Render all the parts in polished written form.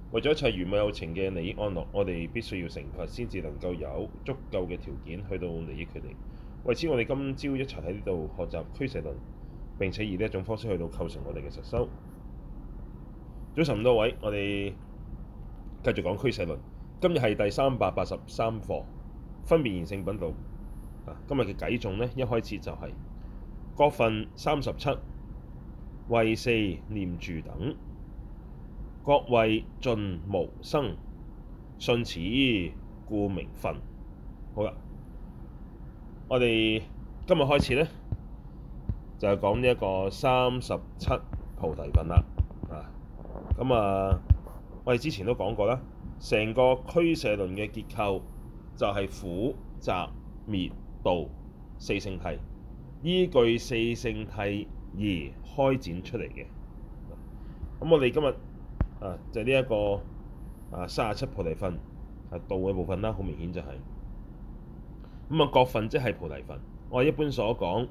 為咗一切如母有情嘅利益安樂，我哋必須要成佛，先至能夠有足夠嘅條件去到利益佢哋。為此，我哋今朝一齊喺呢度學習俱舍論，並且以呢一種方式去到構成我哋嘅實修。早晨咁多位，我哋繼續講俱舍論。今日係第383課，分別賢聖品道。今日嘅偈頌呢，一開始就係覺分37，謂四念住等，覺慧盡無生，順此故名分。好啦，我哋今日開始呢，就係講呢一個37菩提分啦。我哋之前都講過啦，成個俱舍論嘅結構就係苦集滅道四聖諦，依據四聖諦而開展出嚟嘅。咁我哋今日就係呢一個37菩提分道嘅部分啦，好明顯就係覺分即係菩提分。我哋一般所講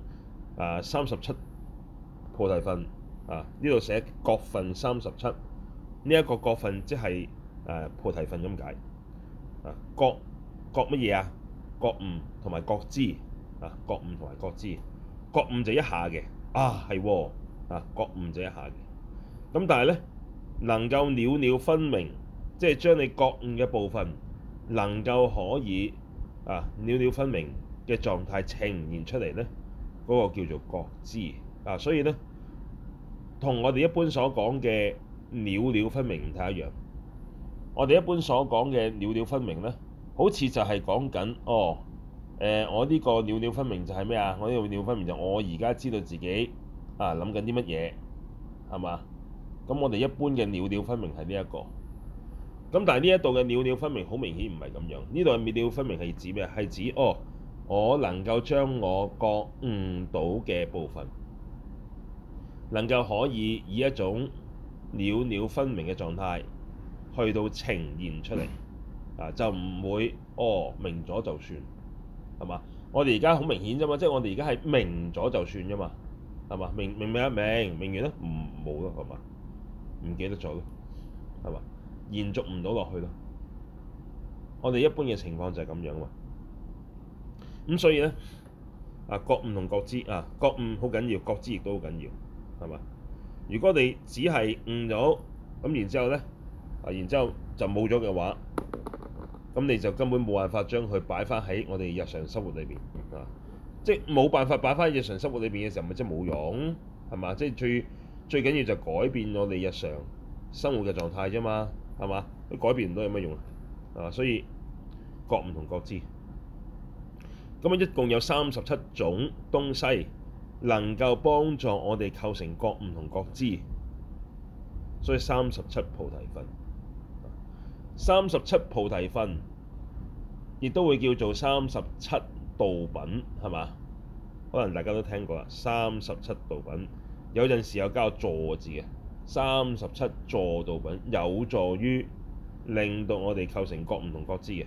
37菩提分呢度寫覺分37，呢一個覺分即係菩提分咁解。覺乜嘢啊？覺悟同埋覺知覺悟同埋覺知。覺悟就一下嘅係喎覺悟就一下嘅。咁但係咧，能夠了了分明，即係將你覺悟嘅部分能夠可以了了分明嘅狀態呈現出嚟咧，嗰個叫做覺知所以咧，同我哋一般所講嘅了了分明唔太一樣。我哋一般所講嘅了了分明咧，好似就係講緊我呢個了了分明就係咩啊？我呢個了了分明就我而家知道自己諗緊啲乜嘢，係嘛？咁我哋一般嘅了了分明係呢一個。咁但係呢一度嘅了了分明好明顯唔係咁樣。呢度嘅了了分明係指咩？係指我能夠將我覺悟到嘅部分，能夠可以以一種了了分明嘅狀態去到呈現出嚟就唔會明咗就算，係嘛？我哋而家好明顯啫嘛，即係我哋而家係明咗就算啫嘛，係嘛？明未啊？明完咧冇咯，係嘛？唔記得咗咯，係嘛？延續唔到落去咯。我哋一般嘅情況就係咁樣嘛。咁所以咧覺悟同覺知覺悟好緊要，覺知亦都好緊要，係嘛？如果你只係悟咗咁，然之後咧然之後就冇咗嘅話，咁你就根本冇辦法將佢擺翻喺我哋日常生活裏邊即係冇辦法擺翻喺日常生活裏邊嘅時候，咪即係冇用，係嘛？即係最緊要就改變我哋日常生活嘅狀態啫嘛，係嘛？你改變唔到有乜用所以覺悟同覺知，咁一共有37種東西能夠幫助我哋構成覺悟同覺知，所以37菩提分。37菩提分亦都會叫做37道品，係嘛？可能大家都聽過啦，37道品有陣時有加個助字嘅。37助道品有助於令到我哋構成覺悟同覺知嘅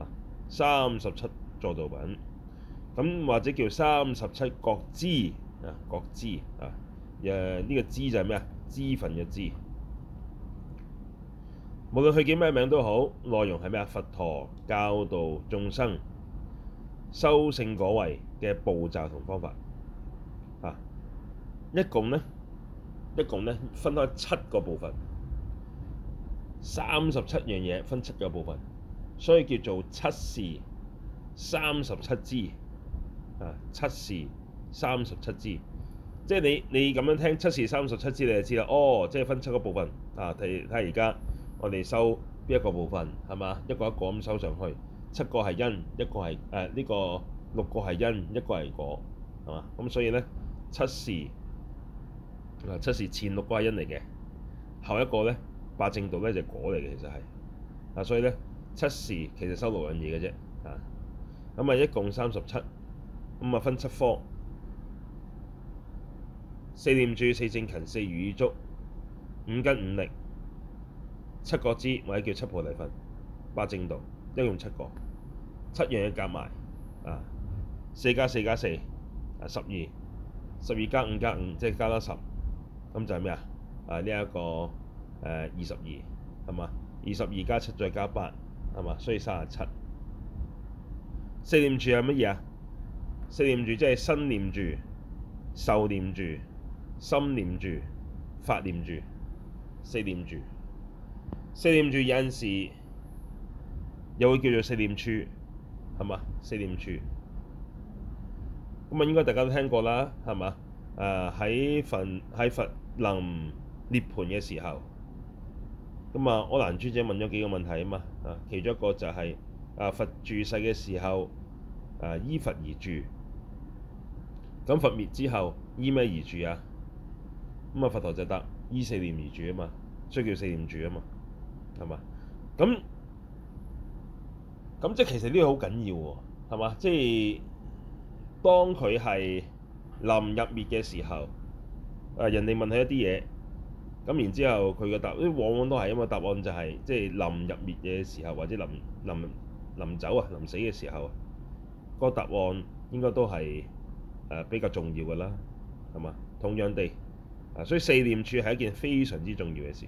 37助道品，咁或者叫37覺知覺知呢個知就係咩啊？知分嘅知。無論佢叫咩名都好，內容係咩啊？佛陀教導眾生修聖果位嘅步驟同方法一共呢分開7個部分，37樣嘢分7個部分，所以叫做7事37支7事37支。即係你咁樣聽7事37支，你就知啦。即係分7個部分睇下而家我哋修邊一個部分，係嘛？一個一個咁修上去，7個係因，一個係呢個6個係因，一個係果，係嘛？咁所以咧7事7事前6個係因嚟嘅，後一個咧八正道咧就係果嚟嘅，其實係所以咧7事其實修6樣嘢嘅啫咁一共37，咁分7科：四念住、四正勤、四如意足、五根五力、七覺支或者叫7菩提分、八正道，一共7個，7樣嘢夾埋4加4加412，12加5加5即係加多10，咁就係咩啊？呢一個22。 係嘛？22加7再加8，係嘛？所以37。四念住係乜嘢啊？四念住即係身念住、受念住、心念住、法念住。四念住，四念住有陣時又會叫做四念處，係嘛？四念處咁啊，應該大家都聽過啦，係嘛？喺佛臨涅槃嘅時候，咁啊，柯蘭尊者問咗幾個問題啊嘛，其中一個就係佛住世嘅時候依佛而住，咁佛滅之後依咩而住啊？咁啊，佛陀就答依四念而住啊嘛，所以叫四念住啊嘛，係嘛？咁即係其實呢個好緊要喎，係嘛？即係當佢係臨入滅嘅時候，人哋問佢一啲嘢，咁然之後佢嘅答案，往往都係因為答案就係即係臨入滅嘅時候，或者臨走啊、臨死嘅時候，個答案應該都係比較重要嘅啦，係嘛？同樣地，所以四念處係一件非常之重要嘅事。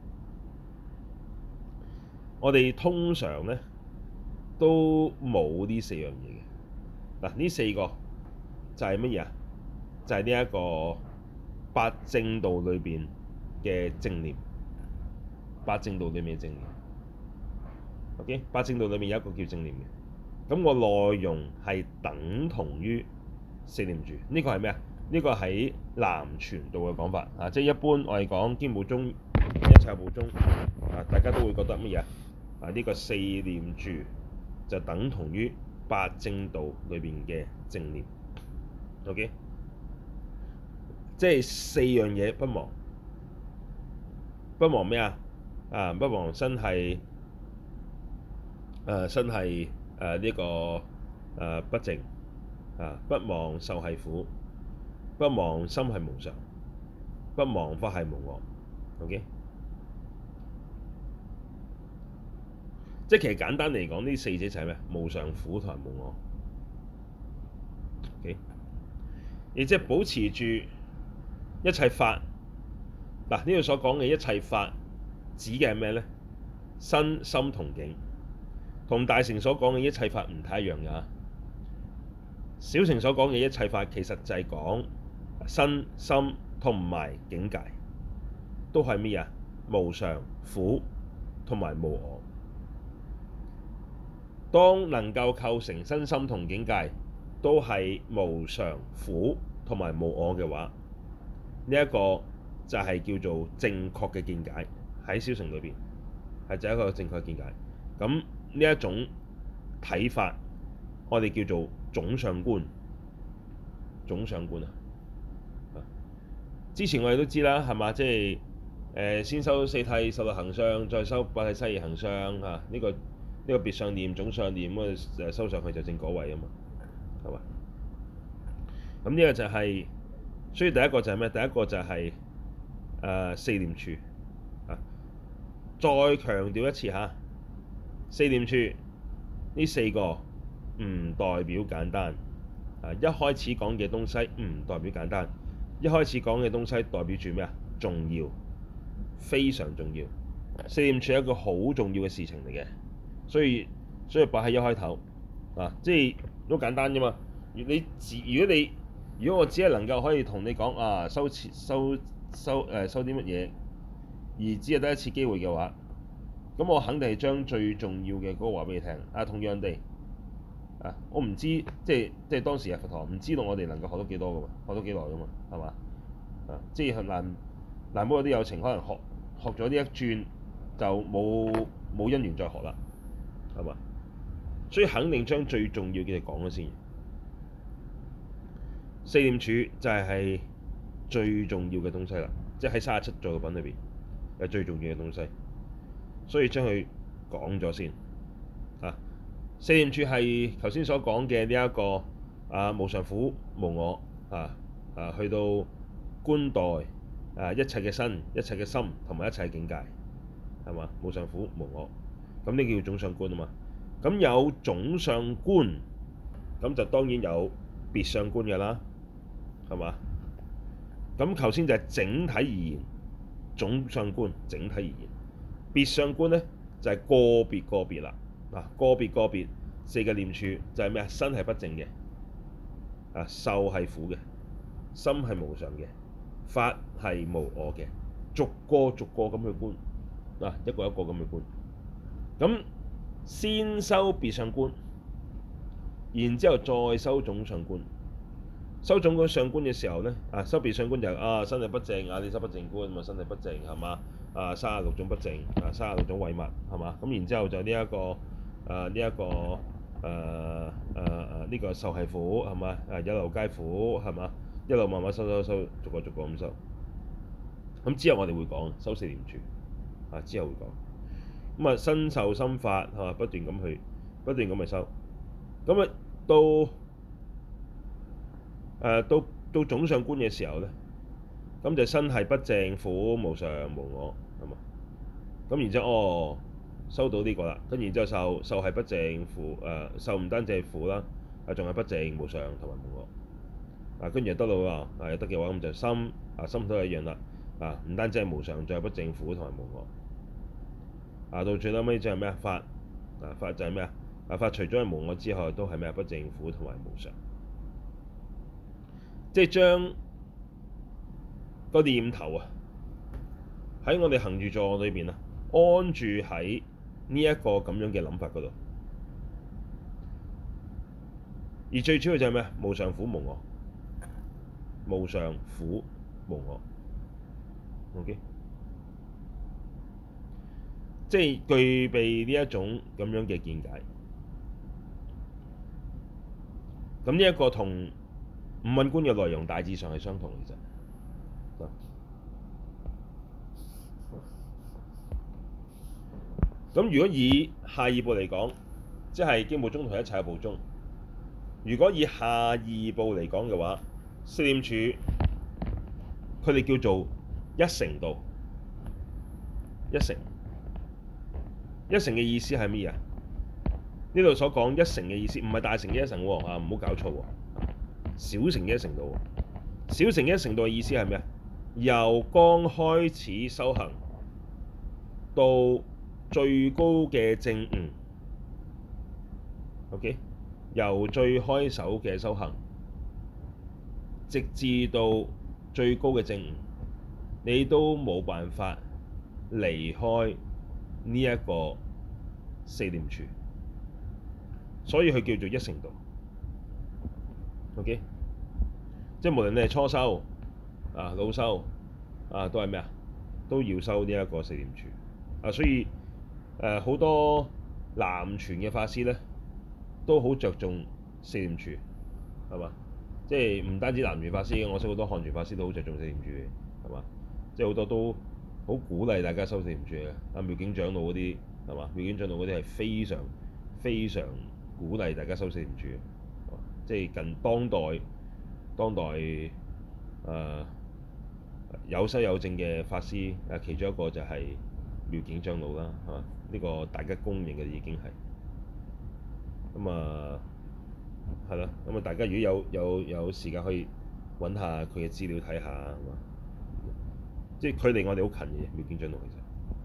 我哋通常咧都冇呢四樣嘢嘅。嗱，呢四個就係乜嘢啊？就係呢一個八正道裏邊嘅正念。八正道裏面嘅正念。OK， 八正道裏面有一個叫正念嘅，咁個內容係等同於四念住。呢個係咩啊？呢個喺南傳道嘅講法啊，即係一般我哋講經部宗、一切有部宗大家都會覺得乜嘢啊？呢個四念住就等同於八正道裏邊嘅正念。OK， 即係四樣嘢不忘。不忘咩啊？不忘身係呢個不淨不忘受係苦，不忘心係無常，不忘法係無我。OK， 即係其實簡單嚟講，呢四者就係咩？無常、苦同埋無我。OK， 亦即係保持住一切法。嗱，呢度所講嘅一切法指嘅係咩咧？身心同境，同大乘所講嘅一切法唔太一樣㗎。小乘所講嘅一切法其實就係講身心同埋境界，都係咩啊？無常、苦同埋無我。當能夠構成身心同境界都係無常、苦同埋無我嘅話，呢一個就係叫做正確嘅見解。喺小乘裏邊係就一個正確嘅見解。咁呢一種睇法，我哋叫做總相觀。總相觀啊！之前我哋都知啦，係嘛？即係先修四諦十六行相，再修八諦西儀行相啊。呢個別相念、總相念咁修上去就正果位啊嘛，係嘛？咁呢個就係，所以第一個就係咩？第一個就係四念處啊。再強調一次嚇，四念處呢四個唔代表簡單。一開始講嘅東西唔代表簡單，一開始講嘅東西代表住咩啊？重要，非常重要。四念處係一個好重要嘅事情嚟嘅，所以擺喺一開頭即係都簡單啫嘛。如果我只係能夠可以同你講收啲乜嘢，而只係得一次機會嘅話，咁我肯定係將最重要嘅嗰個話俾你聽。同樣地。我唔知，即係當時嘅佛陀唔知道我哋能夠學到幾多噶嘛，學到幾耐噶嘛，係嘛？即係難保有啲有情可能學咗呢一轉就冇因緣再學啦，係嘛？所以肯定將最重要嘅嘢講咗先。四念處就係最重要嘅東西啦，即係喺37座品裏邊係最重要嘅東西，所以將佢講咗先。四念處係頭先所講嘅呢一個無常、苦、無我去到觀待一切嘅身、一切嘅心同埋一切嘅境界，係嘛？無常、苦、無我，咁呢叫總相觀啊嘛。咁有總相觀，咁就當然有別相觀嘅啦，係嘛？咁頭先就係整體而言，總相觀整體而言， 別相觀咧就係個別個別啦。個別個別四個念處就係咩啊？身係不淨嘅，受係苦嘅，心係無常嘅，法係無我嘅，逐個逐個咁去觀，一個一個咁去觀。咁先修別相觀，然之後再修總相觀。修總相觀嘅時候咧，修別相觀就係身體不淨，你修不淨觀，咁身體不淨係嘛？36種不淨，36種穢物係嘛？咁然之後就呢個受係苦係嘛？有漏皆苦係嘛？一路慢慢修，逐個逐個咁修。咁之後我哋會講修四念處，之後會講。咁身受心法係嘛？不斷咁去修。咁到總相觀嘅時候咧，咁就身係不淨、苦、無常、無我係嘛？咁然之後收到呢個啦，跟然之後受係不淨苦，受唔單止係苦啦，仲係不淨、無常同埋無我。跟住得到啦，得嘅話咁就心，心都係一樣啦。唔單止係無常，仲係不淨、苦同埋無我。到最後尾就係咩啊？法，法就係咩啊？法除咗係無我之外，都係咩啊？不淨、苦同埋無常。即係將個念頭喺我哋行住坐裏邊安住喺呢一個咁樣嘅諗法嗰度，而最主要就係咩？無常苦無我，無常苦無我。OK， 即係具備呢一種咁樣嘅見解。咁呢一個同五蘊觀嘅內容大致上係相同嘅啫。咁如果以下二部嚟講，即係經部宗同一切有部宗。如果以下二部嚟講嘅話，四念處佢哋叫做一乘道。一乘嘅意思係乜嘢？呢度所講一乘嘅意思唔係大乘嘅一乘喎，唔好搞錯喎。小乘嘅一乘道。小乘嘅一乘道嘅意思係咩啊？由剛開始修行到最高嘅證悟。OK， 由最開首嘅修行，直至到最高嘅證悟，你都冇辦法離開呢一個四念處，所以佢叫做一乘道。OK， 即係無論你係初修老修都係咩啊？都要修呢一個四念處。所以好多南傳嘅法師咧，都好着重四念處，係嘛？即係唔單止南傳法師，我識好多漢傳法師都好着重四念處嘅，係嘛？即係好多都好鼓勵大家修四念處嘅。妙境長老嗰啲係嘛？妙境長老嗰啲係非常非常鼓勵大家修四念處嘅。即係近當代有修有證嘅法師，其中一個就係妙境長老啦，係嘛？呢個大家公認嘅已經係咁係啦。咁大家如果有時間可以揾下佢嘅資料睇下，係嘛？即係佢離我哋好近嘅妙境長老其實。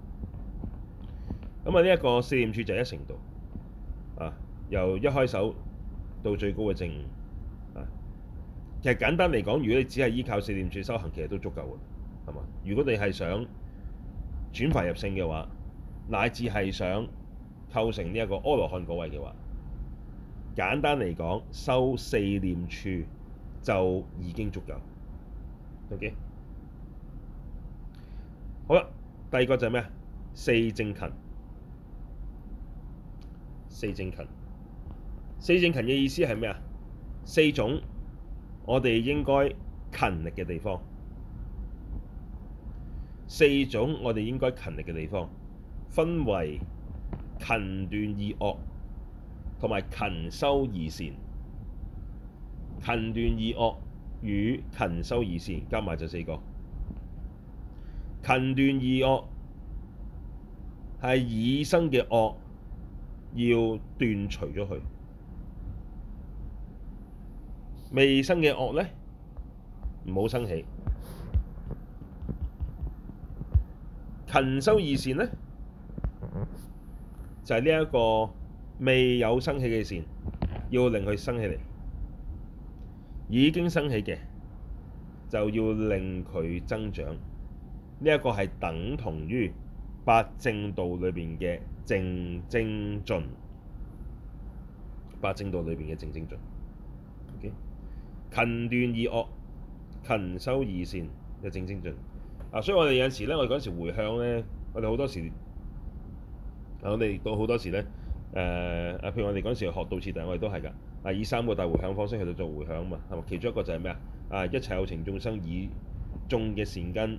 咁呢一個四念處就係一乘道，由一開手到最高嘅證悟。其實簡單嚟講，如果你只係依靠四念處修行，其實都足夠嘅，係嘛？如果你係想轉凡入聖嘅話，乃至係想構成呢一個阿羅漢果位嘅話，簡單嚟講，修四念處就已經足夠。OK， 好啦，第二個就係咩啊？四正勤。四正勤嘅意思係咩啊？四種我哋應該勤力嘅地方，四種我哋應該勤力嘅地方，分為勤斷二惡同埋勤修二善。勤斷二惡與勤修二善加埋就四個。勤斷二惡係已生嘅惡要斷除咗佢，未生嘅惡呢，唔好生起。勤修二善呢， 就係呢一個未有生起嘅善，要令佢生起嚟；已經生起嘅就要令佢增長。呢一個係等同於八正道裏邊嘅淨精進。八正道裏邊嘅淨精進。OK，勤斷二惡，勤修二善嘅淨精進。所以我哋有陣時咧，我哋嗰陣時迴向咧，我哋好多時，我哋到好多時咧，譬如我哋嗰陣時學道次第，我哋都係㗎。以三個大迴向方式去到做迴向啊嘛，係嘛？其中一個就係咩啊？一切有情眾生以種嘅善根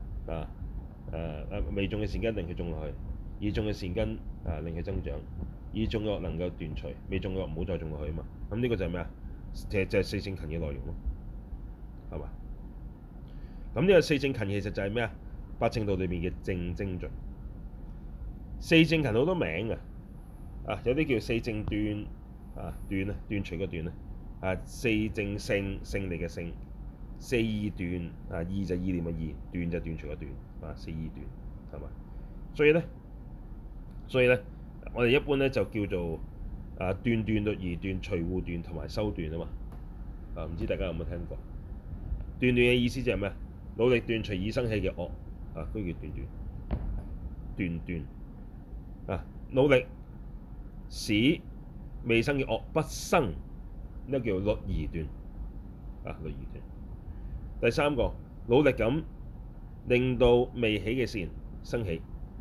未種嘅善根令佢種落去，已種嘅善根令佢增長，已種嘅惡能夠斷除，未種嘅惡唔好再種落去啊嘛。咁呢個就係咩啊？就係四正勤嘅內容咯，係嘛？咁呢個四正勤其實就係咩啊？八正道裏面嘅淨精進。四正勤好多名㗎，有啲叫四正斷斷除嘅斷四正勝，勝利嘅勝；四意斷意就意念嘅意，斷就斷除嘅斷四意斷，係嘛？所以咧，我哋一般咧就叫做斷斷律儀斷、隨護斷同埋修斷啊嘛。唔知大家有冇聽過？斷斷嘅意思就係咩啊？努力斷除已生起嘅惡嗰個叫斷斷。斷斷努力使未生嘅惡不生，呢個叫律儀斷律儀斷。第三個，努力咁令到未起嘅善生起，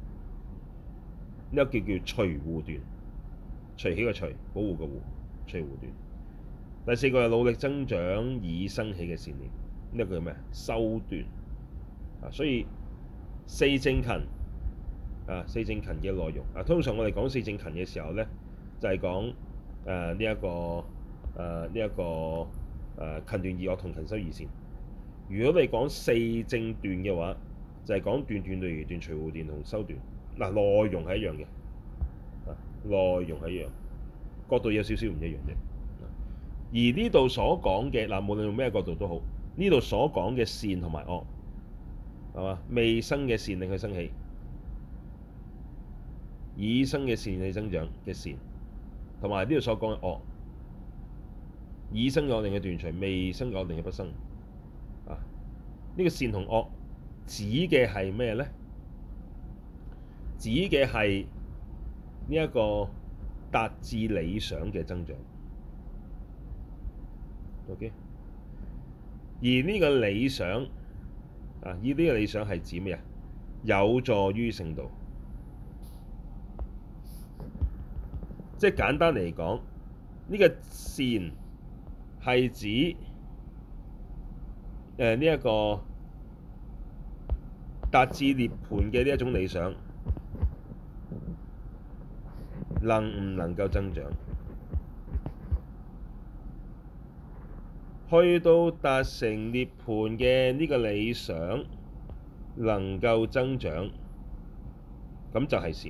呢個叫隨護斷。隨起個隨，保護個護，隨護斷。第四個係努力增長已生起嘅善念，呢個叫咩啊？修斷。所以四正勤四正勤嘅內容通常我哋講四正勤嘅時候咧，就係講呢一個勤斷二惡同勤修二善。如果你講四正斷嘅話，就係講斷斷律儀斷、隨護斷同修斷。內容係一樣嘅，內容係一樣，角度有少少唔一樣啫。而呢度所講嘅無論用咩角度都好，呢度所講嘅善同埋惡，係嘛？未生嘅善令佢生起，已生嘅善令佢增長嘅善，同埋呢度所講嘅惡，已生嘅惡令佢斷除，未生嘅惡令佢不生。呢個善同惡指嘅係咩咧？指嘅係呢一個達至理想嘅增長。OK， 而呢個理想呢個理想係指咩啊？有助於聖道。即係簡單嚟講，呢個善係指呢一個達至涅槃嘅呢一種理想，能唔能夠增長？去到達成涅槃嘅呢個理想能夠增長，咁就係善。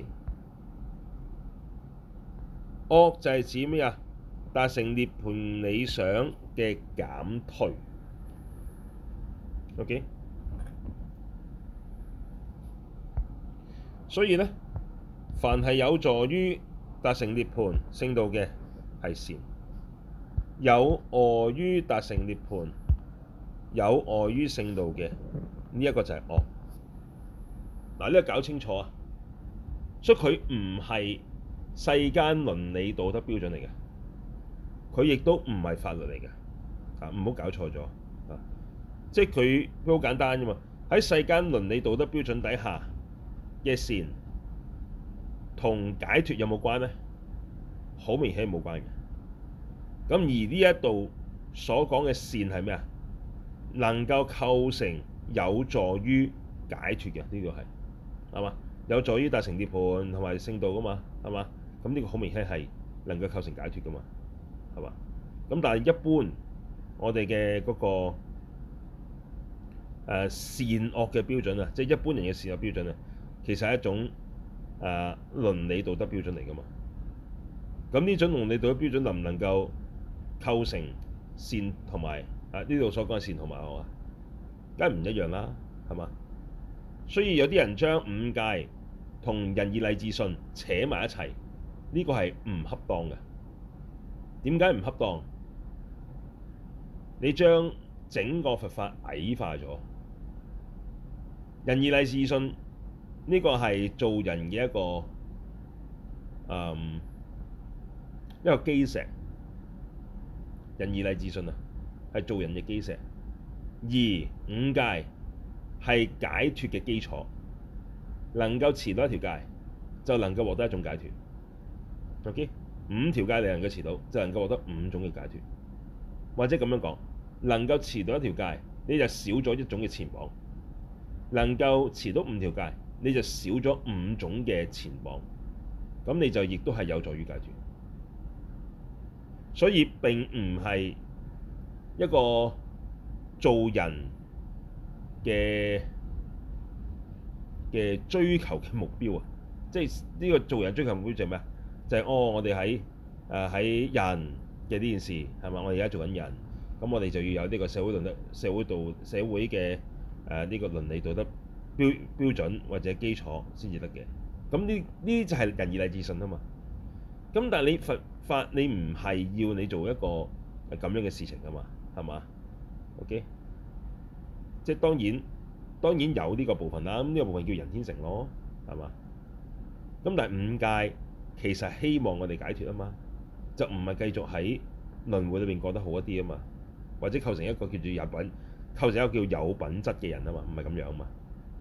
惡就係指咩啊？達成涅槃理想嘅減退。OK， 所以咧，凡係有助於達成涅槃聖道嘅係善，有礙於達成涅槃、有礙於聖道嘅呢一個就係惡。呢個搞清楚啊！所以佢唔係世間倫理道德標準嚟嘅，佢亦都唔係法律嚟嘅。唔好搞錯咗即係佢好簡單啫嘛。喺世間倫理道德標準底下嘅善同解脫有冇關呢？好明顯冇關嘅。咁而呢一度所講嘅善係咩啊？能夠構成有助於解脫嘅，呢個係嘛？有助於達成涅槃同埋聖道噶嘛，係嘛？咁呢個好明顯係能夠構成解脫噶嘛，係嘛？咁但係一般我哋嘅嗰個善惡嘅標準即係一般人嘅善惡標準其實係一種倫理道德標準嚟噶嘛。咁呢種倫理道德標準能唔能夠構成善同埋呢度所講嘅善同埋惡梗係唔一樣啦，係嘛？所以有啲人將五戒同仁義禮智信扯埋一齊， 呢個係唔恰當嘅。點解唔恰當？你將整個佛法矮化咗。仁義禮智信呢個係做人嘅一個基石。仁義禮智信啊，係做人嘅基石。而五戒係解脫嘅基礎，能夠持到一條戒，就能夠獲得一種解脫。OK， 五條戒你能夠持到，就能夠獲得五種嘅解脫。或者咁樣講，能夠持到一條戒，你就少咗一種嘅纏綁；能夠持到五條戒，你就少咗五種嘅纏綁。咁你就亦都係有助於解脫。所以並唔係一個做人嘅追求嘅目標啊！即係呢個做人追求目標就係咩啊？就係我哋喺人嘅呢件事係嘛？我哋而家做緊人，咁我哋就要有呢個社會倫理、社會嘅呢個倫理道德標準或者基礎先至得嘅。咁呢就係仁義禮智信啊嘛。咁但係你佛法你唔係要你做一個咁樣嘅事情噶嘛？係嘛？OK， 即係當然有呢個部分啦。咁呢個部分叫人天成咯，係嘛？咁但係五戒其實希望我哋解脫啊嘛，就唔係繼續喺輪迴裏邊過得好一啲啊嘛，或者構成一個叫做構成一個叫有品質嘅人啊嘛，唔係咁樣啊嘛。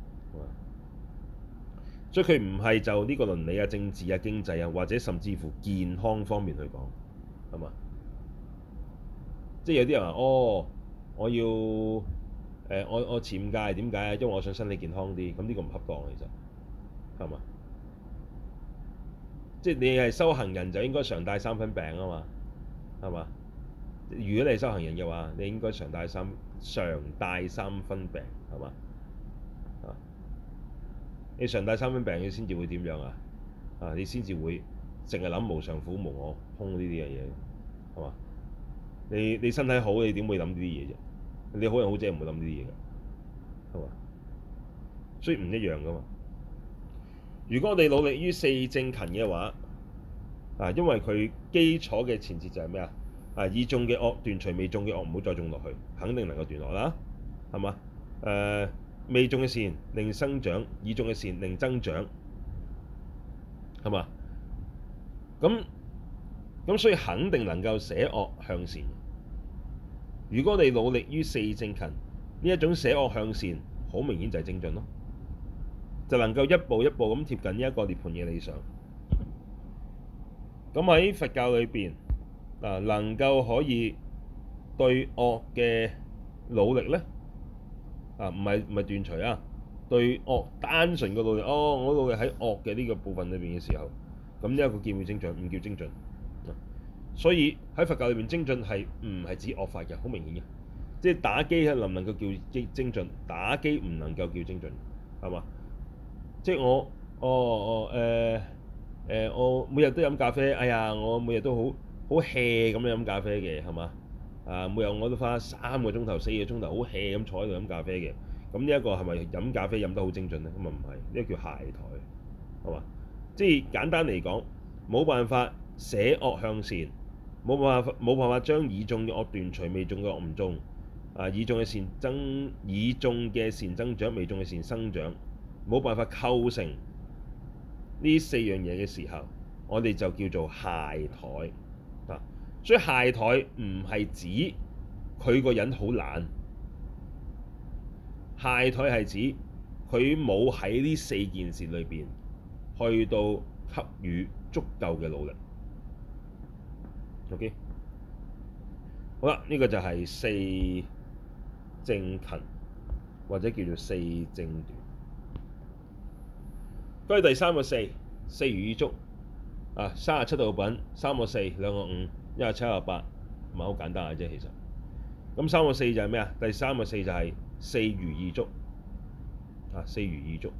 所以佢唔係就呢個倫理啊、政治啊、經濟啊，或者甚至乎健康方面去講，係嘛？即係有啲人話：哦，我要我持五戒點解啊？因為我想身體健康啲。咁呢個唔恰當，其實係嘛？即係你係修行人就應該常帶三分病啊嘛，係嘛？如果你係修行人嘅話，你應該常帶三分病，係嘛？你常帶三分病，你先至會點樣啊？你先至會淨係諗無常、苦、無我、空呢啲嘅嘢，係嘛？你身體好，你點會諗呢啲嘢啫？你好人好姐唔會諗呢啲嘢㗎，係嘛？所以唔一樣㗎嘛。如果我哋努力於四正勤嘅話，因為佢基礎嘅前提就係咩啊？已種嘅惡斷除，未種嘅惡唔好再種落去，肯定能夠斷落啦，係嘛？未種嘅善令生長，已種嘅善令增長，係嘛？咁所以肯定能夠捨惡向善。如果你努力於四正勤，呢一種捨惡向善，好明顯就係精進咯，就能夠一步一步咁貼近呢一個涅槃嘅理想。咁喺佛教裏邊能夠可以對惡嘅努力咧，唔係斷除啊，對惡單純嘅努力，我努力喺惡嘅呢個部分裏邊嘅時候，咁呢一個叫唔叫精進？唔叫精進。所以喺佛教裏邊，精進係唔係指惡法嘅？好明顯嘅，即係打機能唔能夠叫精進？打機唔能夠叫精進，係嘛？即係我每日都飲咖啡，哎呀，我每日都好 hea 咁樣飲咖啡嘅，係嘛？每日我都花3個鐘頭、4個鐘頭好 hea 咁坐喺度飲咖啡嘅，咁呢一個係咪飲咖啡飲得好精進咧？咁啊唔係，呢個叫懈怠，係嘛？即係簡單嚟講，冇辦法捨惡向善，冇辦法將已種嘅惡斷除，未種嘅惡唔種，已種嘅善增長，未種嘅善生長，冇辦法構成呢4樣嘢嘅時候，我哋就叫做懈怠。所以懈怠唔係指佢個人好懶，懈怠係指佢冇喺呢4件事裏邊去到給予足夠嘅努力。OK， 好啦，呢個就係四正勤，或者叫做四正斷。跟住第三個四如意足，37道品，3個4，2個5，1個7，1個8，唔係好簡單嘅啫，其實。咁3個4就係咩啊？第三個4就係四如意足，四如意足。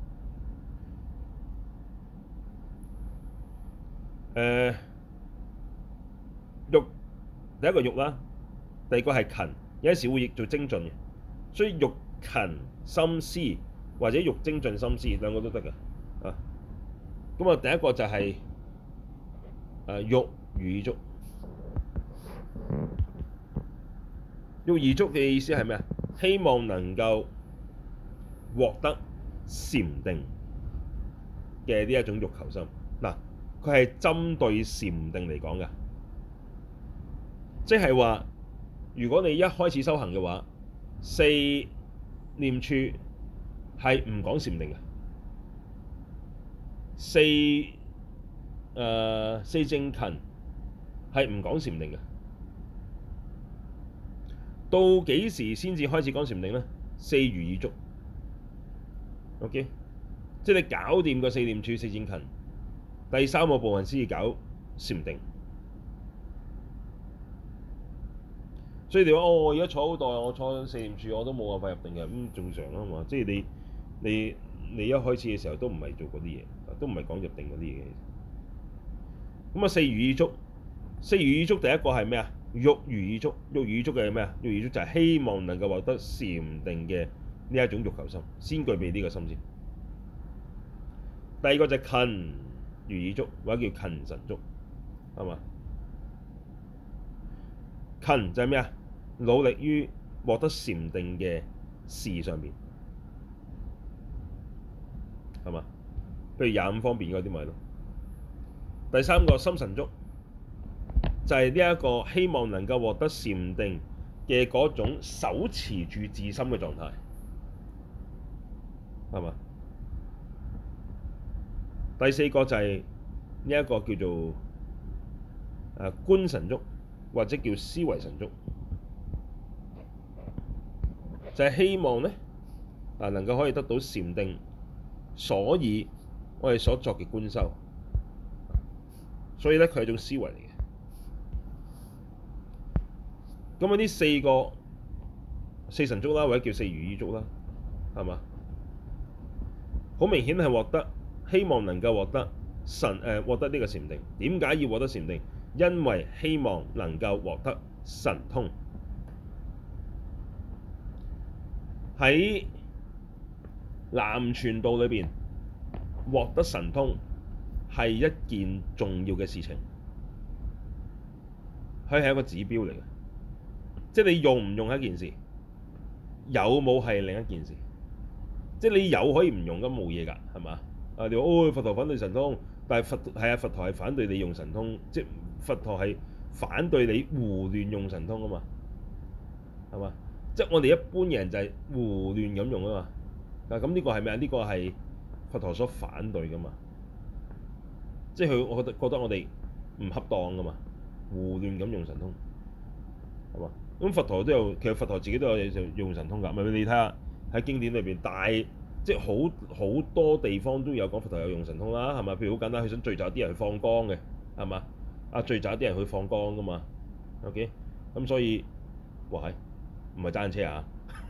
欲第一個欲啦，第二個係勤，有時會譯做精進嘅，所以欲勤心思或者欲精進心思兩個都得嘅。咁第一個就係欲如意足。欲如意足嘅意思係咩啊？希望能夠獲得禪定嘅呢一種欲求心。嗱，佢係針對禪定嚟講嘅，即係話如果你一開始修行嘅話，四念處係唔講禪定嘅，四正勤係唔講禪定嘅。到幾時先至開始講禪定呢？四如意足。OK， 即係你搞掂個四念處、四正勤，第三個部分先至搞禪定。所以你話我而家坐好耐，我坐四念處我都冇辦法入定嘅，咁正常啊嘛。即係你一開始嘅時候都唔係做嗰啲嘢，都唔係講入定嗰啲嘢。咁啊，四如意足，四如意足第一個係咩啊？欲如意足。欲如意足嘅係咩啊？欲如意足就係希望能夠獲得禪定嘅呢一種欲求心，先具備呢個心先。第二個就係勤如意足，或者叫勤神足，係嘛？勤就係咩啊？努力於獲得禪定嘅事上面，係嘛？譬如25方便嗰啲咪咯。第三個心神足，就係呢一個希望能夠獲得禪定嘅嗰種手持住自心嘅狀態，係嘛？第四個就係呢一個叫做觀神足，或者叫思維神足，就係希望咧能夠可以得到禪定，所以我哋所作嘅觀修，所以咧佢係一種思維嚟嘅。咁啊，呢四個四神足啦，或者叫四如意足啦，係嘛？好明顯係獲得，希望能夠獲得獲得呢個禪定。點解要獲得禪定？因為希望能夠獲得神通。喺南傳道裏邊，獲得神通係一件重要嘅事情，佢係一個指標嚟嘅。即係你用唔用係一件事，有冇係另一件事。即係你有可以唔用，咁冇嘢㗎，係嘛？你話佛陀反對神通，但係佛陀係反對你用神通，即係佛陀係反對你胡亂用神通啊嘛，係嘛？即係我哋一般人就係胡亂咁用啊嘛。咁呢個係咩啊？呢個係佛陀所反對㗎嘛。即係我覺得我哋唔恰當㗎嘛，胡亂咁用神通，係嘛？咁佛陀都有，其實佛陀自己都有用神通㗎。咪你睇下喺經典裏邊即係好多地方都有講佛陀有用神通啦，係嘛？譬如好簡單，佢想聚集啲人去放光嘅，係嘛？聚集啲人去放光㗎嘛。OK， 咁所以哇係唔係揸緊車啊？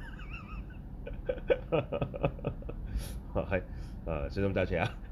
係小心揸車啊！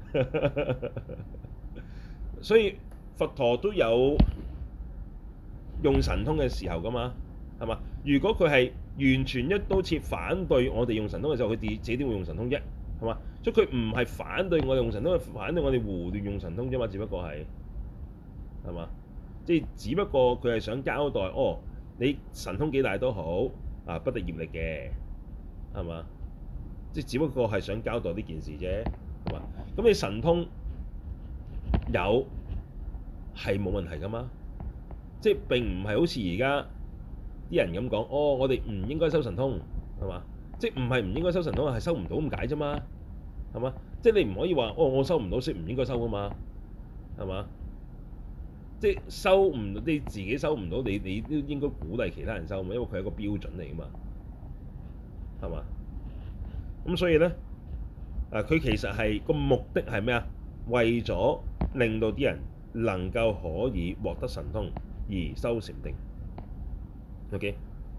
所以佛陀都有用神通嘅時候㗎嘛，係嘛？如果佢係完全一刀切反對我哋用神通嘅時候，佢自己點會用神通啫？係嘛？所以佢唔係反對我哋用神通，係反對我哋胡亂用神通啫嘛。只不過係嘛？即係只不過佢係想交代，你神通幾大都好不敵業力嘅，係嘛？即係只不過係想交代呢件事啫，係嘛？咁你神通有係冇問題㗎嘛？即係並唔係好似而家啲人咁講，我哋唔應該修神通，係嘛？即係唔係唔應該修神通，係修唔到咁解啫嘛，係嘛？即係你唔可以話我修唔到，所以唔應該修㗎嘛，係嘛？即係修唔到，你自己修唔到，你都應該鼓勵其他人修嘛，因為佢係一個標準嚟㗎嘛，係嘛？咁所以咧，佢其實係個目的係咩啊？為咗令到啲人能夠可以獲得神通而修禪定。OK，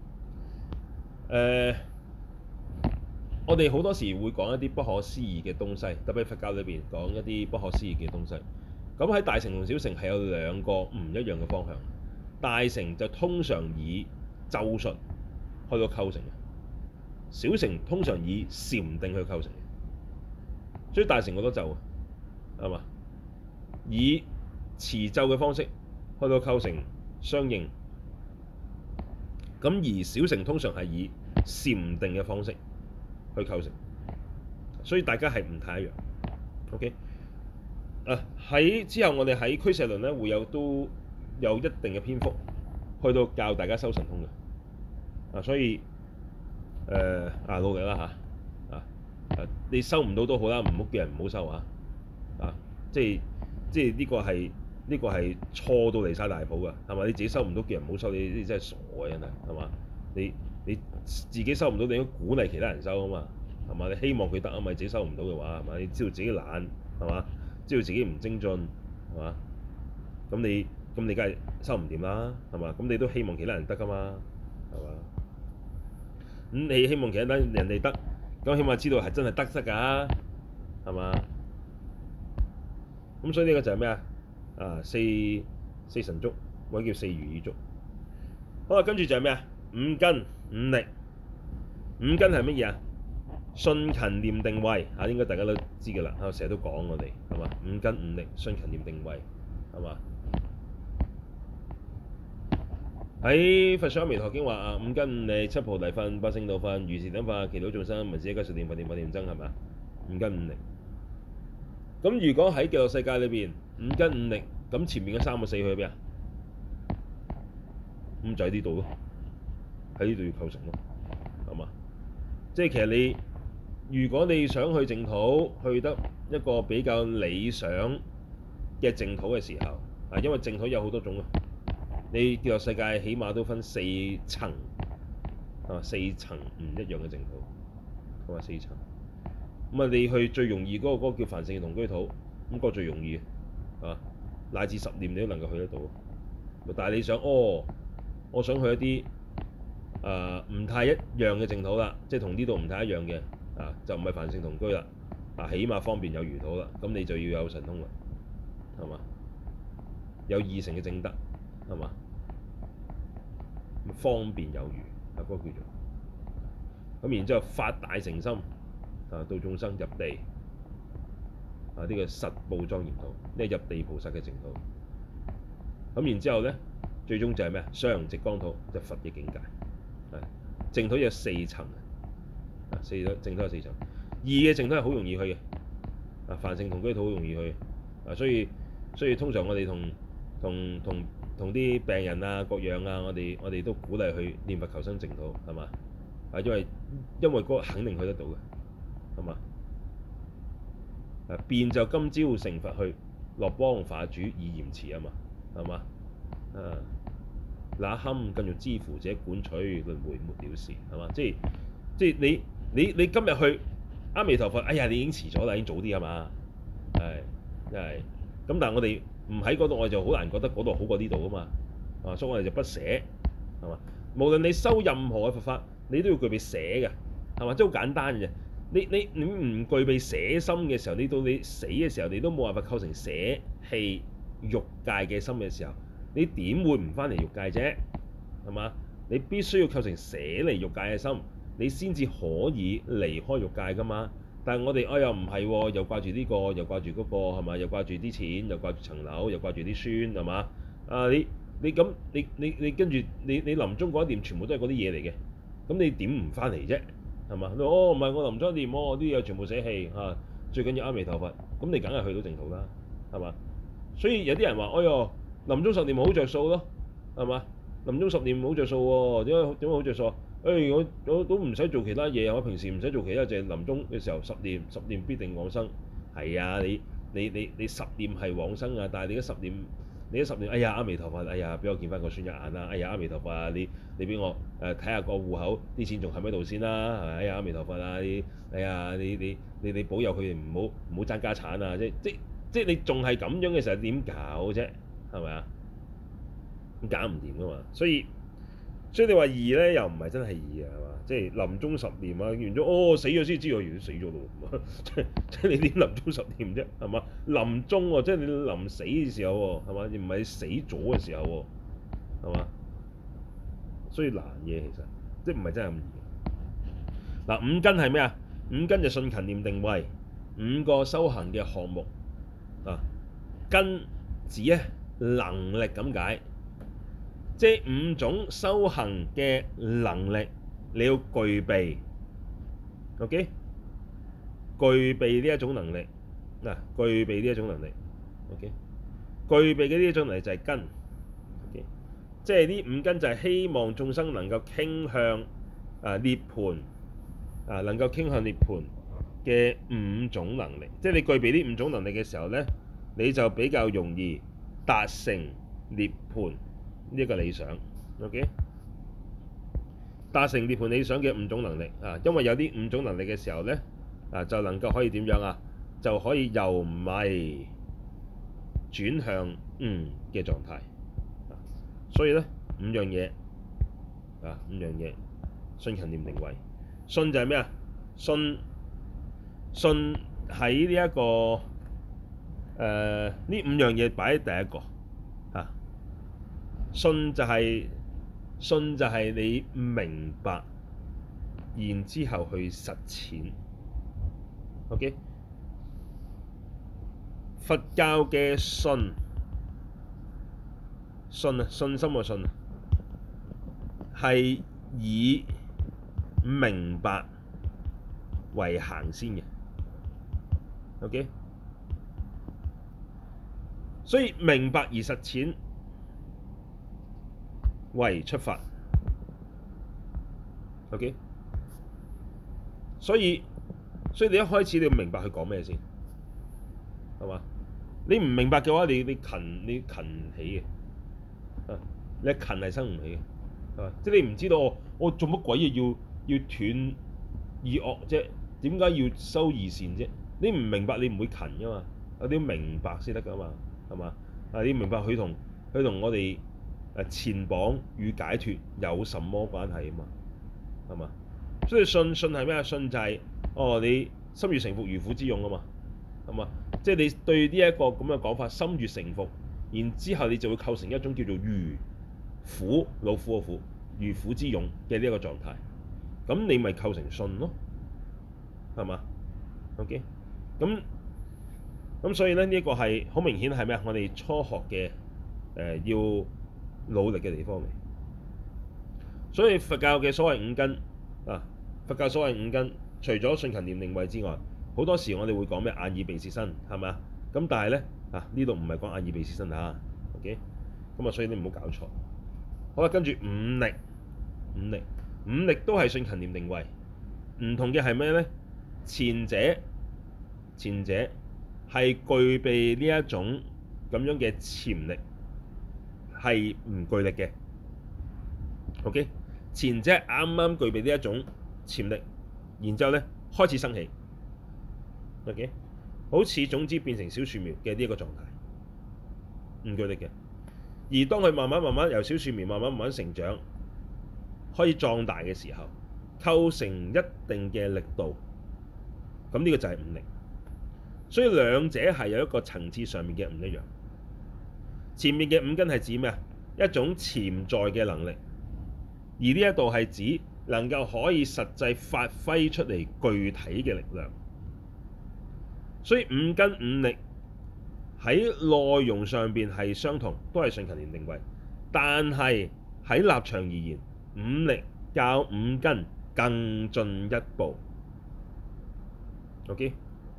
我哋好多時會講一啲不可思議嘅東西，特別佛教裏邊講一啲不可思議嘅東西。咁喺大乘同小乘係有兩個唔一樣嘅方向。大乘就通常以咒術去到構成嘅，小乘通常以禪定去構成嘅。所以大乘好多咒，係嘛？以持咒嘅方式去到構成相應。咁而小乘通常係以禪定嘅方式去構成，所以大家係唔太一樣。OK，喺之後我哋喺俱舍論咧會都有一定嘅篇幅去到教大家修神通嘅。所以努力啦嚇，你收唔到都好啦，唔好叫人唔好收啊！即係呢個係錯到離晒大譜㗎，係嘛？你自己收唔到，叫人唔好收，你真係傻嘅真係，係嘛？你自己收唔到，你應該鼓勵其他人收啊嘛，係嘛？你希望佢得啊嘛，自己收唔到嘅話，係嘛？你知道自己懶，係嘛？知道自己唔精進，係嘛？咁你梗係收唔掂啦，係嘛？咁你都希望其他人得㗎嘛，係嘛？咁你希望其他人哋得，咁起碼知道係真係得㗎，係嘛？咁所以呢個就係咩啊？四神足或者叫四如意足。好啦，跟住就係咩啊？五根五力。五根係乜嘢啊？信勤念定慧應該大家都知㗎啦，成日都講我哋係嘛？五根五力，信勤念定慧係嘛？喺《佛說阿彌陀經》話五根五力、七菩提分、八聖道分、如是等法、祈禱眾生、聞思一切數念、佛念法念僧係嘛？五根五力。咁如果喺極樂世界裏邊五根五力，咁前面嗰三個四去邊啊？咁就喺呢度咯，喺呢度要構成咯，係嘛？即係其實如果你想去淨土，去得一個比較理想嘅淨土嘅時候，因為淨土有好多種啊，你極樂世界起碼都分四層，四層唔一樣嘅淨土，係嘛？四層。咁你去最容易嗰個叫梵性同居土，咁個最容易嘅，乃至十念你都能夠去得到。但係你想，我想去一啲唔太一樣嘅淨土啦，即係同呢度唔太一樣嘅，就唔係梵性同居啦，起碼方便有餘土啦，咁你就要有神通啦，係嘛？有二乘嘅證德，係嘛？方便有餘，嗰個叫做。咁然之後發大乘心。度眾生入地，呢個實報莊嚴土，呢個入地菩薩嘅淨土。咁然之後咧，最終就係咩啊？上寂光土，就佛嘅境界。淨土有四層，淨土有四層。二嘅淨土係好容易去嘅，梵性同居土好容易去。所以通常我哋同啲病人啊各樣啊，我哋都鼓勵去念佛求生淨土，係嘛？因為嗰個肯定去得到嘅。係嘛？便就今朝成佛去，樂邦化主以嚴辭啊嘛，係嘛？那堪更欲知乎者，管取輪迴沒了時，係嘛？即係你今日去阿彌陀佛，哎呀，你已經遲咗啦，已經早啲係嘛？真係。咁但係我哋唔喺嗰度，我哋就好難覺得嗰度好過呢度啊嘛。所以我哋就不捨，係嘛？無論你修任何嘅佛法，你都要具備捨嘅，係嘛？即係好簡單嘅啫。你唔具備捨心嘅時候，你到你死嘅時候，你都冇辦法構成捨棄欲界嘅心嘅時候，你點會唔返嚟欲界啫？係嘛？你必須要構成捨離欲界嘅心，你先至可以離開欲界噶嘛。但係我哋又唔係喎，又掛住呢個，又掛住嗰個，係嘛？又掛住啲錢，又掛住層樓，又掛住啲孫，係嘛？你跟住你臨終嗰一念全部都係嗰啲嘢嚟嘅，咁你點唔返嚟啫？係嘛？唔係我臨終念，我啲嘢全部捨棄嚇，最緊要阿彌陀佛，咁你梗係去到淨土啦，係嘛？所以有啲人話：哎唷，臨終十念好着數咯，係嘛？臨終十念好着數喎，點解好着數啊？我都唔使做其他嘢，我平時唔使做其他，淨係臨終嘅時候十念必定往生。係啊，你十念係往生啊，但係你一十念，哎呀阿彌陀佛，哎呀俾我見翻個孫一眼啦，哎呀阿彌陀佛啊，你俾我睇下個戶口啲錢仲喺唔喺度先啦，係咪？哎呀阿彌陀佛啊，你保佑佢哋唔好爭家產啊，即係你仲係咁樣嘅時候點搞啫？係咪啊？咁搞唔掂噶嘛，所以你話易咧又唔係真係易啊，係嘛？即係臨終十念啊，完咗死咗先知道，原來死咗咯，即係你點臨終十念啫，係嘛？臨終喎，即係你臨死嘅時候喎，係嘛？而唔係死咗嘅時候喎，係嘛？所以難嘢其實，即係唔係真係咁易。嗱，五根係咩啊？五根就信勤念定慧，五個修行嘅項目啊。根指咧能力咁解，即係五種修行嘅能力你要具備，OK？具備呢一種能力，具備呢一種能力，OK？具備嘅呢一種能力就係根，OK？即係呢五根就係希望眾生能夠傾向涅槃，能夠傾向涅槃嘅五種能力。即係你具備呢五種能力嘅時候咧，你就比較容易達成涅槃呢一個理想，OK？達成涅槃理想嘅五種能力因為有呢五種能力嘅時候咧，就能夠可以點樣啊？就可以由迷轉向悟嘅狀態。所以咧五樣嘢信勤念定慧。信就係咩啊？信喺呢一個呢五樣嘢擺喺第一個信就係你明白，然之後去實踐。OK？佛教嘅信心嘅信係以明白為行先嘅。OK？所以明白而實踐為出發。OK？所以你一開始你要明白佢講咩先，係嘛？你唔明白嘅話，你勤唔起嘅，你勤係生唔起嘅，係嘛？即係你唔知道我做乜鬼嘢要斷二惡啫？點解要修二善啫？你唔明白，你唔會勤噶嘛？你要明白先得噶嘛？係嘛？你要明白佢同我哋纏綁與解脫有什麼關係啊嘛？係嘛？所以信係咩啊？信就係你心悅誠服如虎之勇啊嘛，係嘛？即係你對呢一個咁嘅講法心悅誠服，然之後你就會構成一種叫做如虎，老虎嘅虎，如虎之勇嘅呢一個狀態，咁你咪構成信咯，係嘛？OK？咁所以咧呢一個係好明顯係咩啊？我哋初學嘅要努力嘅地方嚟。所以佛教嘅所謂五根佛教所謂五根，除咗信勤念定慧之外，好多時我哋會講咩眼耳鼻舌身，係咪啊？咁但係咧呢度唔係講眼耳鼻舌身OK？咁所以你唔好搞錯。好啦，跟住五力都係信勤念定慧，唔同嘅係咩咧？前者係具備呢一種咁樣嘅潛力，係唔具力嘅。OK？前者啱啱具備呢一種潛力，然之後咧開始生起。OK？好似種子變成小樹苗嘅呢一個狀態，唔具力嘅。而當佢慢慢由小樹苗慢慢成長，可以壯大嘅時候，構成一定嘅力度，咁呢個就係五力。所以兩者係有一個層次上面嘅唔一樣。前面嘅五根係指咩啊？一種潛在嘅能力，而呢一度係指能夠可以實際發揮出嚟具體嘅力量。所以五根五力喺內容上邊係相同，都係信勤念定慧，但係喺立場而言，五力較五根更進一步。OK？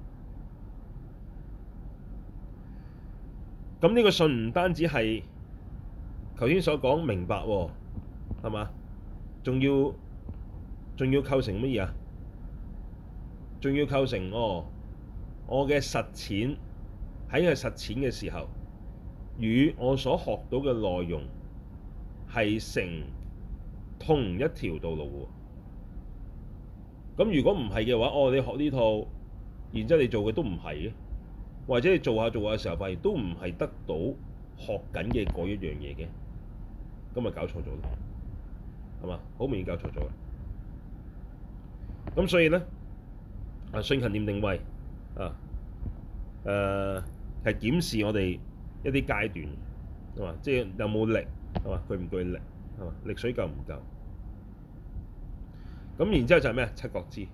咁呢個信唔單止係頭先所講明白喎，係嘛？仲要構成乜嘢啊？仲要構成我嘅實踐，喺佢實踐嘅時候，與我所學到嘅內容係成同一條道路喎。咁如果唔係嘅話，你學呢套，然之後你做嘅都唔係嘅，或者你做下嘅時候發現都唔係得到學緊嘅嗰一樣嘢嘅，咁咪搞錯咗咯，係嘛？好明顯搞錯咗。咁所以咧信勤念定慧係檢視我哋一啲階段，係嘛？即係有冇力，係嘛？具唔具力，係嘛？力水夠唔夠？咁然之後就係咩？七覺支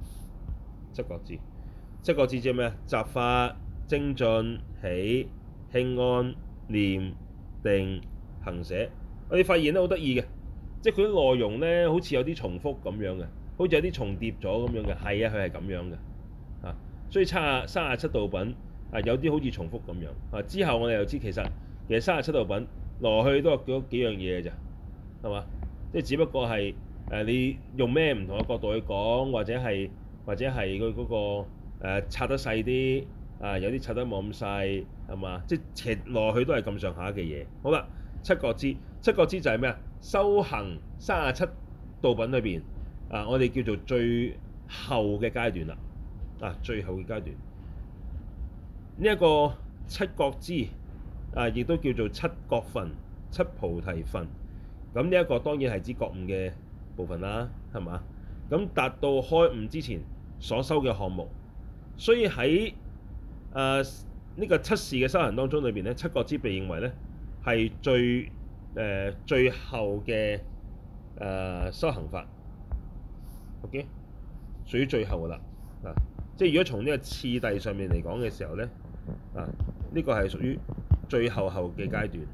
即係咩？集法、精進、喜、 輕安、念、定、行、捨。我哋發現咧好得意嘅，即係佢啲內容咧好似有啲重複咁樣嘅，好似有啲重疊咗咁樣嘅。係啊，佢係咁樣嘅啊。所以37道品啊，有啲好似重複咁樣啊。之後我哋又知其實37道品來去都係嗰幾樣嘢嘅咋，係嘛？即係只不過係你用咩唔同嘅角度去講，或者係佢嗰個拆得細啲啊，有啲拆得冇咁細，係嘛？即係其實來去都係咁上下嘅嘢。好啦，七覺支就係咩啊？修行37道品裏邊啊，我哋叫做最後嘅階段啦。啊，最後嘅階段呢一個七覺支啊，亦都叫做七覺分、七菩提分。咁呢一個當然係指覺悟嘅部分啦，係嘛？咁達到開悟之前所修嘅項目，所以喺呢個七事嘅修行當中裏邊咧，七覺支被認為咧係最後嘅修行法。OK， 屬於最後噶啦。即係如果從呢個次第上面嚟講嘅時候咧，呢個係屬於最後嘅階段，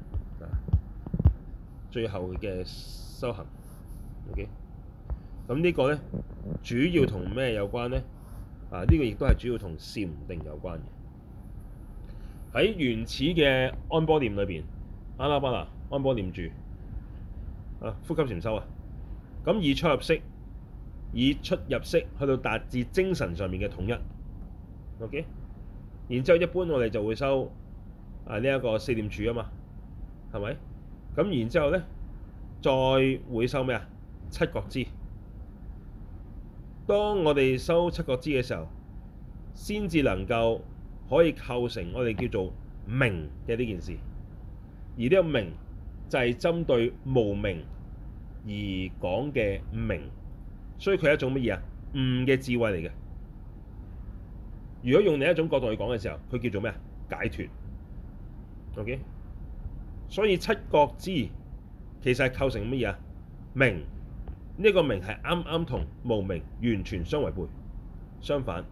最後嘅修行。OK， 咁呢個咧主要同咩有關咧？呢個亦都係主要同禪定有關嘅。喺原始嘅安波念裏邊，阿那巴那安波念住呼吸禪修啊，咁以出入息，以出入息去到達至精神上面嘅統一。OK， 然之後一般我哋就會修呢一個四念處啊嘛，係咪？咁然之後咧，再會修咩啊？七覺支。當我哋修七覺支嘅時候，先至能夠可以構成我哋叫做明嘅呢件事。而呢個明就係針對無明而講嘅明，所以佢係一種乜嘢啊？悟嘅智慧嚟嘅。如果用另一種角度去講嘅時候，佢叫做咩啊？解脫。OK， 所以七覺支其實係構成乜嘢啊？明。呢個明係啱啱同無明完全相違背，相反，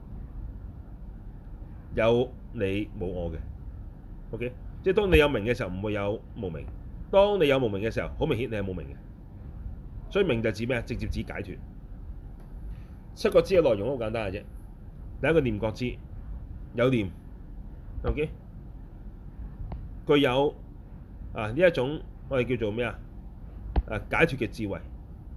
有你冇我嘅。OK， 即係當你有明嘅時候，唔會有無明；當你有無明嘅時候，好明顯你係冇明嘅。所以明就指咩啊？直接指解脫。七覺支嘅內容好簡單嘅啫。第一個念覺支，有念。OK， 具有呢一種我哋叫做咩啊？解脫嘅智慧。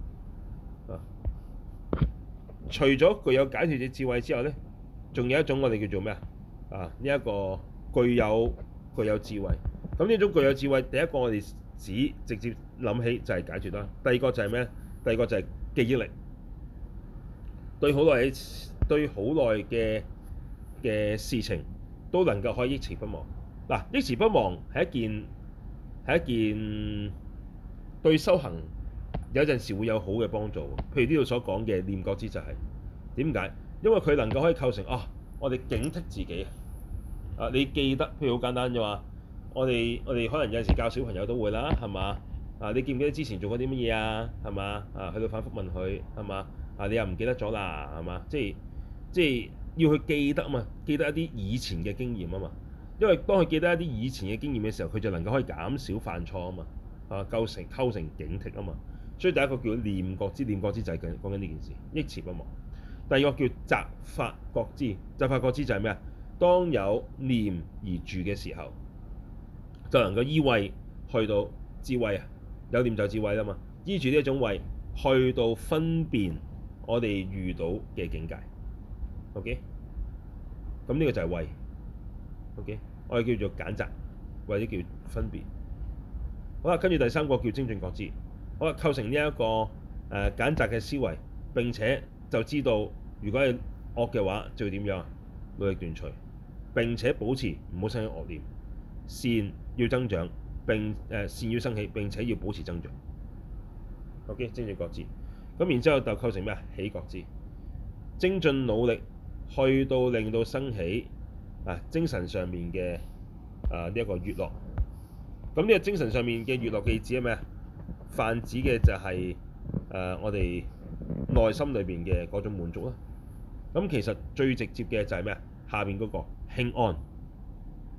除咗具有解脫嘅智慧之後咧，仲有一種我哋叫做咩啊？呢一個具有智慧。咁呢種具有智慧，第一個我哋直接諗起就係解脫啦。第二個就係咩？第二個就係記憶力，對好耐嘅事情都能夠可以憶持不忘。嗱，憶持不忘係一件對修行有陣時會有好嘅幫助。譬如呢度所講嘅念覺支就係點解？因為佢能夠可以構成我哋警惕自己你記得，譬如好簡單啫嘛。我哋可能有陣時教小朋友都會啦，係嘛？你記唔記得之前做過啲乜嘢啊？係嘛？去到反覆問佢，係嘛？你又唔記得咗啦，係嘛？即係要去記得啊嘛，記得一啲以前嘅經驗啊嘛。因為當佢記得一啲以前嘅經驗嘅時候，佢就能夠可以減少犯錯啊嘛。構成警惕啊嘛。所以第一個叫念覺支，念覺支就係講緊呢件事，憶持不忘。第二個叫擇法覺支，擇法覺支就係咩啊？當有念而住嘅時候，就能夠依慧去到智慧啊！有念就智慧啦嘛，依住呢一種慧去到分辨我哋遇到嘅境界。OK， 咁呢個就係慧。OK， 我哋叫做揀擇或者叫分辨。好啦，跟住第三個叫精進覺支。好啦，構成呢一個揀擇嘅思維，並且就知道如果係惡嘅話就要點樣努力斷除，並且保持唔好生起惡念。善要增長，善要生起，並且要保持增長。OK， 精進覺支。咁然之後就構成咩啊？喜覺支，精進努力去到令到生起精神上面嘅呢一個悅樂。咁呢個精神上面嘅悅樂嘅指係咩啊？泛指嘅就係我哋內心裏邊嘅嗰種滿足啦。咁其實最直接嘅就係咩啊？下邊嗰個輕安。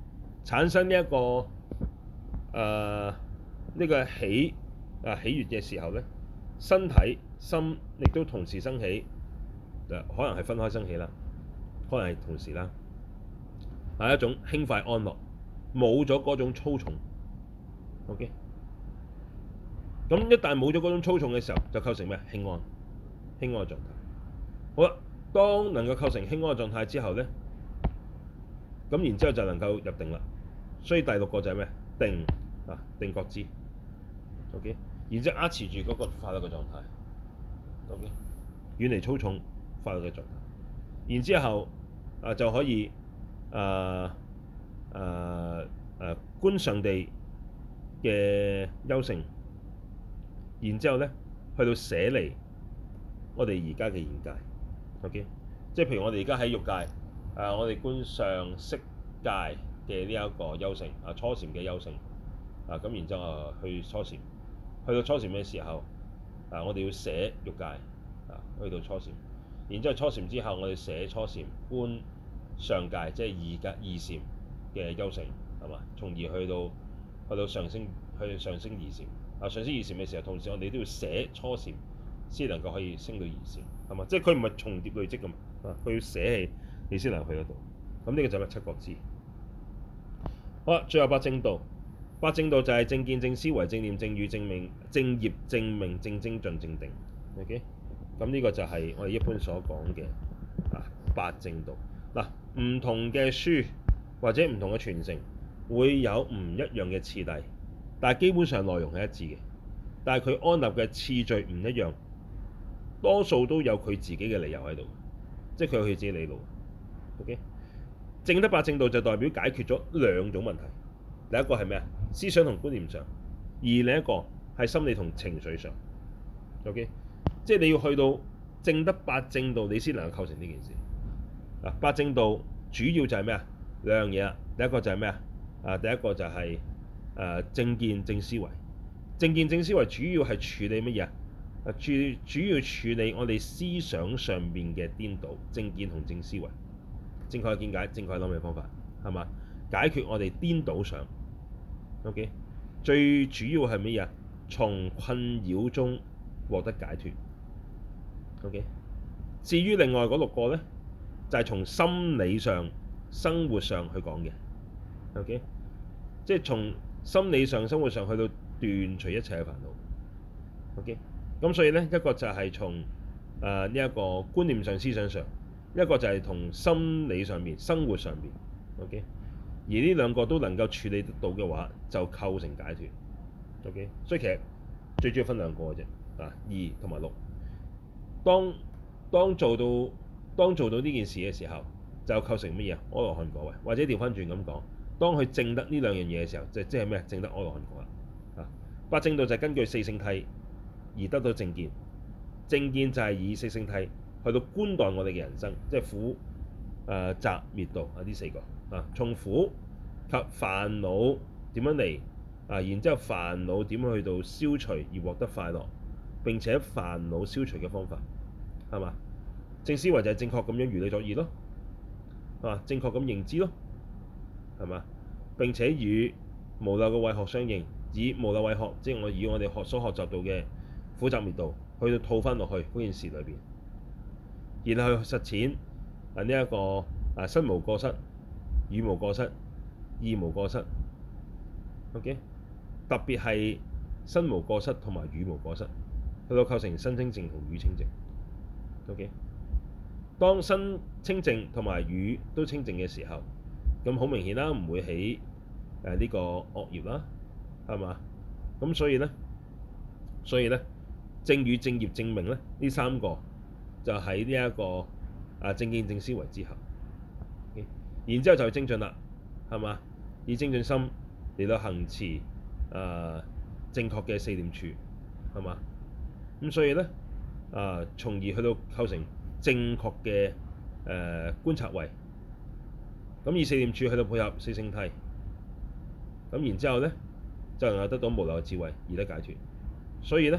產生呢、一個呢個喜悅嘅時候咧，身體心亦都同時生起，可能係分開生起啦，可能係同時啦，係一種輕快安樂，冇咗嗰種粗重。OK，咁一旦冇咗嗰種粗重嘅時候，就構成咩？輕安嘅狀態。好啦，當能夠構成輕安嘅狀態之後咧，咁然之後就能夠入定啦。所以第六個就係咩？定定覺支。OK，然之後握持住嗰個快樂嘅狀態。OK，遠離粗重快樂嘅狀態。然之後就可以觀上地嘅優勝。然之後咧，去到捨離我哋而家嘅現界。OK，即係譬如我哋而家喺欲界，我哋觀上色界嘅呢一個優勝，初禪嘅優勝，咁然之後去初禪，去到初禪嘅時候，我哋要捨欲界，去到初禪，然之後初禪之後，我哋捨初禪觀上界，即係二禪嘅優勝，係嘛？從而去到上升，去上升二禪。上升二禪嘅時候，同時我哋都要捨初禪，先能夠可以升到二禪，係嘛？即係佢唔係重疊累積㗎嘛，佢要捨棄你先能夠去得到。咁呢個就係七覺支。好啦，最後八正道。八正道就係正見、正思維、正念、正語、正命、正業、正命、正精進、正定。OK，咁呢個就係我哋一般所講嘅八正道。嗱，唔同嘅書或者唔同嘅傳承會有唔一樣嘅次第，但係基本上內容係一致嘅。但係佢安立嘅次序唔一樣，多數都有佢自己嘅理由喺度，即係佢有佢自己理路。OK，證得八正道就代表解決咗兩種問題。第一個係咩啊？思想同觀念上，而另一個係心理同情緒上。OK，即係你要去到證得八正道，你先能夠構成呢件事。八正道主要就係咩啊？兩樣嘢啊。第一個就係咩啊？第一個就係正見正思維。正見正思維主要係處理乜嘢啊？主要處理我哋思想上邊嘅顛倒。正見同正思維，正確嘅見解，正確嘅諗嘅方法，係嘛？解決我哋顛倒上。OK， 最主要係乜嘢啊？從困擾中獲得解脫。OK， 至於另外嗰六個咧，就係從心理上、生活上去講嘅。OK， 即係從心理上、生活上去到斷除一切嘅煩惱。OK， 咁所以咧，一個就係從呢一個觀念上、思想上，一個就係從心理上面、生活上面。OK，而呢兩個都能夠處理得到嘅話，就構成解脫。OK， 所以其實最主要分兩個嘅啫，二同埋六。當做到呢件事嘅時候，就構成乜嘢？阿羅漢果位，或者調翻轉咁講，當佢證得呢兩樣嘢嘅時候，即係咩？證得阿羅漢果啦。八正道就係根據四聖諦而得到正見。正見就係以四聖諦去到觀待我哋嘅人生，即係苦、集、滅、道呢四個。從苦及煩惱點樣嚟，然之後煩惱點樣去到消除而獲得快樂，並且煩惱消除嘅方法，係嘛？正思維就係正確咁樣如理作意咯，正確咁認知咯，係嘛？並且與無漏嘅慧學相應，以無漏慧學，即係以我哋所學習到嘅苦集滅道，去到套翻落去嗰件事裏邊，然後去實踐呢一個身無過失、語無過失、意無過失。OK， 特別係身無過失同埋語無過失，去到構成身清淨同語清淨。OK， 當身清淨同埋語都清淨嘅時候，咁好明顯啦，唔會起呢個惡業啦，係嘛？咁所以咧，正語、正業、正命咧，呢三個就喺呢一個正見正思維之後。Okay? 然之後就精進啦，係嘛？以精進心嚟到行持正確嘅四念處，係嘛？咁所以咧從而去到構成正確嘅觀察慧。咁以四念處去到配合四聖諦，咁然之後咧就能夠得到無漏嘅智慧而得解脫。所以咧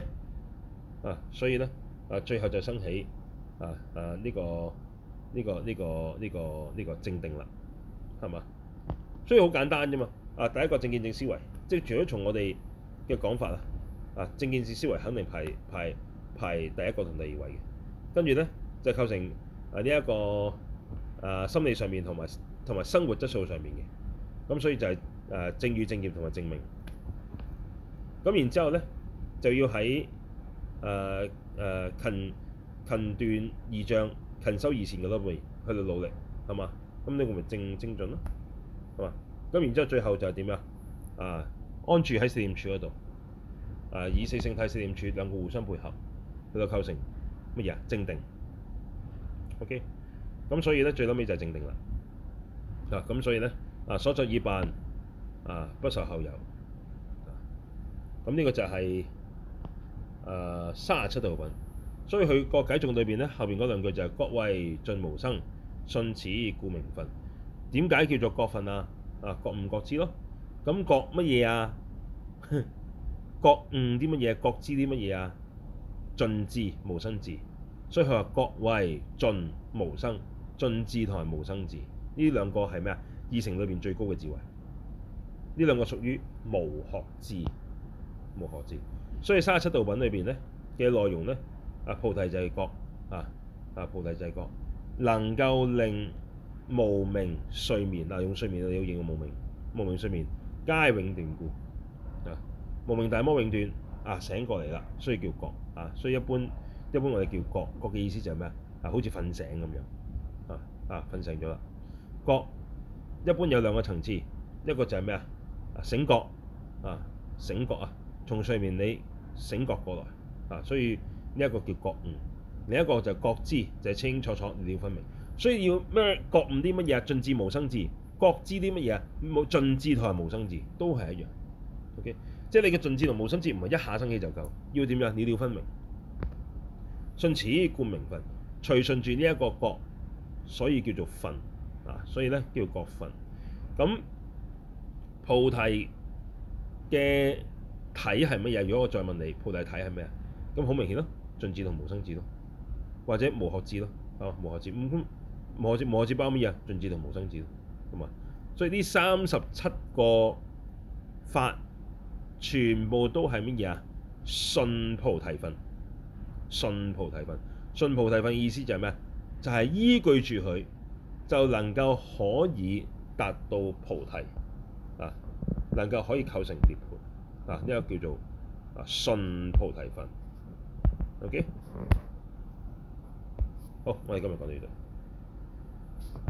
最後就生起呢個正定啦，係嘛？ 所以好簡單啫嘛。第一個正見正思維，即係除咗從我哋嘅講法正見正思維肯定排第一個同第二位嘅。跟住咧就構成呢一個心理上面同埋生活質素上面嘅。咁所以就係正語、正業同埋正命。咁然之後咧就要喺勤斷二障、勤修二善嗰方面去到努力，係嘛？咁呢個咪精進咯，係嘛？咁然之後最後就係點呀？安住喺四念處嗰度，以四聖諦、四念處兩個互相配合，去到構成乜嘢啊？正定。OK，咁所以咧最撚尾就係正定啦。咁所以咧所作已辦不受後有。咁呢個就係37道品。所以佢個偈頌裏邊咧，後邊嗰兩句就係覺謂盡無生，信此故名分。點解叫做覺分啊？覺悟覺知咯。咁覺乜嘢啊？覺悟啲乜嘢？覺知啲乜嘢啊？盡智無生智。所以佢話覺謂盡無生，盡智同埋無生智呢兩個係咩啊？二乘裏邊最高嘅智慧。呢兩個屬於無學智，無學智。所以37道品裏邊咧嘅內容咧，菩提就係覺菩提就係覺，能夠令無明睡眠用睡眠你要形容無明，無明睡眠皆永斷故無明大魔永斷醒過嚟啦，所以叫覺所以一般我哋叫覺，覺嘅意思就係咩啊？好似瞓醒咁樣瞓醒咗啦。覺一般有兩個層次，一個就係咩啊？醒覺醒覺從睡眠你醒覺過來所以呢一個叫覺悟。另一個就係覺知，就係清清楚楚、了了分明。所以要咩覺悟啲乜嘢啊？盡智無生智，覺知啲乜嘢啊？冇盡智同埋無生智都係一樣。OK，即係你嘅盡智同無生智唔係一下生起就夠，要點樣？了了分明。信此故名分，隨順住呢一個覺，所以叫做分所以咧叫覺分。咁菩提嘅體係乜嘢？如果我再問你，菩提體係咩啊？咁好明顯咯，盡智同無生智咯，或者無學智咯，無學智。無學智包乜嘢啊？盡智同無生智咯，咁啊。所以呢37個法全部都係乜嘢啊？信菩提分，信菩提分。信菩提分意思就係咩啊？就係依據住佢，就能夠可以達到菩提能夠可以構成涅槃呢個叫做信菩提分。OK，好，我哋今日講到呢度。